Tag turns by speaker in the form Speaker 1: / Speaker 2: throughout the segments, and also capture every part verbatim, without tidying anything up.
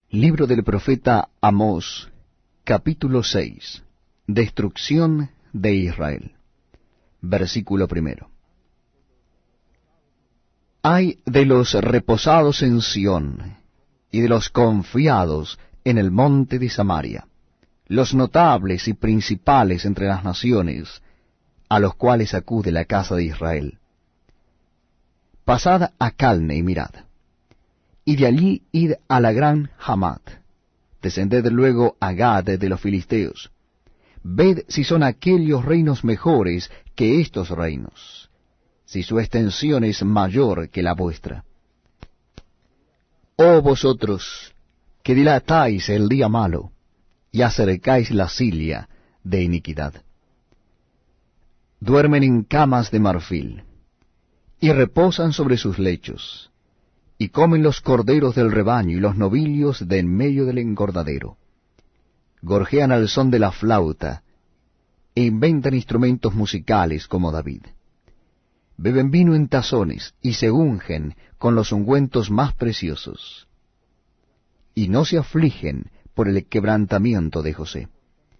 Speaker 1: Libro del profeta Amós, capítulo seis. Destrucción de Israel. Versículo primero. Ay de los reposados en Sión, y de los confiados en el monte de Samaria, los notables y principales entre las naciones, a los cuales acude la casa de Israel. Pasad a Calne y mirad, y de allí id a la gran Hamat, descended luego a Gad de los filisteos, ved si son aquellos reinos mejores que estos reinos, si su extensión es mayor que la vuestra. Oh vosotros, que dilatáis el día malo, y acercáis la cilia de iniquidad. Duermen en camas de marfil, y reposan sobre sus lechos, y comen los corderos del rebaño y los novillos de en medio del engordadero. Gorjean al son de la flauta, e inventan instrumentos musicales como David. Beben vino en tazones, y se ungen con los ungüentos más preciosos. Y no se afligen por el quebrantamiento de José.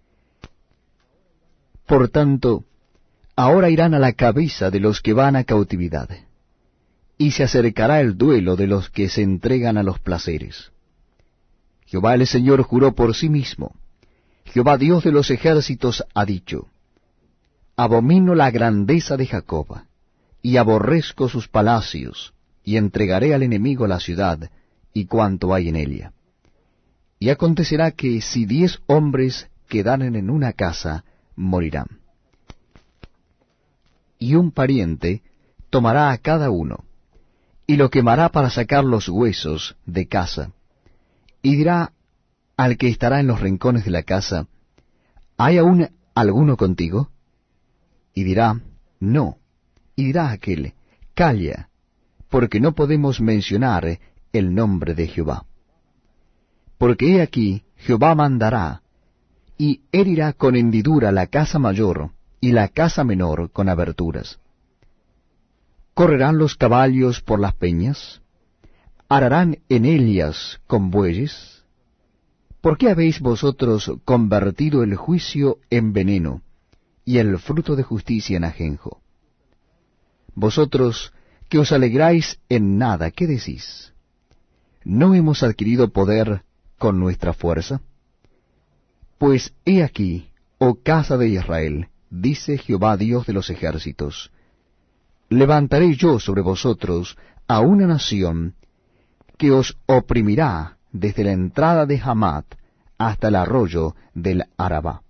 Speaker 1: Por tanto, ahora irán a la cabeza de los que van a cautividad, y se acercará el duelo de los que se entregan a los placeres. Jehová el Señor juró por sí mismo, Jehová Dios de los ejércitos ha dicho: Abomino la grandeza de Jacob, y aborrezco sus palacios, y entregaré al enemigo la ciudad, y cuanto hay en ella. Y acontecerá que si diez hombres quedaren en una casa, morirán. Y un pariente tomará a cada uno, y lo quemará para sacar los huesos de casa, y dirá al que estará en los rincones de la casa: ¿hay aún alguno contigo? Y dirá: no. Y dirá aquel: calla, porque no podemos mencionar el nombre de Jehová. Porque he aquí, Jehová mandará, y herirá con hendidura la casa mayor, y la casa menor con aberturas. ¿Correrán los caballos por las peñas? ¿Ararán en ellas con bueyes? ¿Por qué habéis vosotros convertido el juicio en veneno, y el fruto de justicia en ajenjo? Vosotros que os alegráis en nada, ¿qué decís? ¿No hemos adquirido poder con nuestra fuerza? Pues he aquí, oh casa de Israel, dice Jehová Dios de los ejércitos: levantaré yo sobre vosotros a una nación que os oprimirá desde la entrada de Hamat hasta el arroyo del Arabá.